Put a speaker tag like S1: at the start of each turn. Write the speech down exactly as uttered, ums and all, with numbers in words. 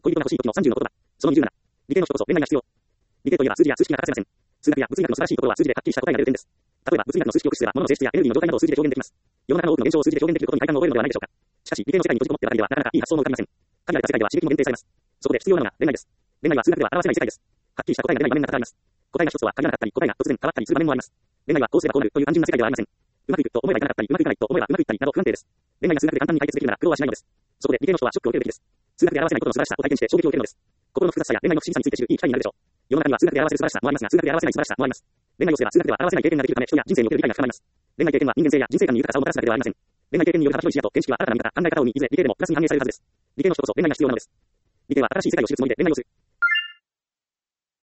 S1: 恋人が欲しい時のさんじゅうの言葉。そのにじゅうなな。理系の人こそ恋愛が必要。理系といえば数字や数式が欠かせません。数学や物理学の素晴らしいところは数字ではっきりした答えが出る点です。例えば物理学の数式を駆使すれば物の性質やエネルギーの状態などを数字で表現できます。世の中の多くの現象を数字で表現できることに快感を覚えるのではないでしょうか。しかし理系の世界に閉じこもってばかりではなかなかいい発想も浮かびません。限られた世界では刺激も限定されます。そこで必要なのが恋愛です。恋愛は数学では表せない世界です。はっきりした答えが出ない場面が多々あります。答えが一つは限らなかったり、答えが突然変わったりする場面もあります。恋愛はこうすればこうなるという単純な世界ではありません。うまくいくと思えばいかなかったり、うまくいかないと思えばうまくいったりなど不安定です。恋愛が数学で簡単に解決できるなら苦労はしないのです。そこで理系の人はショックを受けるべきです。数学で表せないことの素晴らしさを体験して衝撃を受けるのです。心の複雑さや恋愛の不思議さについて知るいい機会になるでしょう。世の中には数学で表せる素晴らしさもありますが、数学で表せない素晴らしさもあります。恋愛をすれば数学では表せない経験ができるため、人や人生における理解が深まります。恋愛経験は人間性や人生観に豊かさをもたらすだけではありません。恋愛経験による幅広い視野と見識は新たな見方、考え方を生み、いずれ理系でもプラスに反映されるはずです。理系の人こそ恋愛が必要なのです。理系は新しい世界を知るつもりで恋愛をする。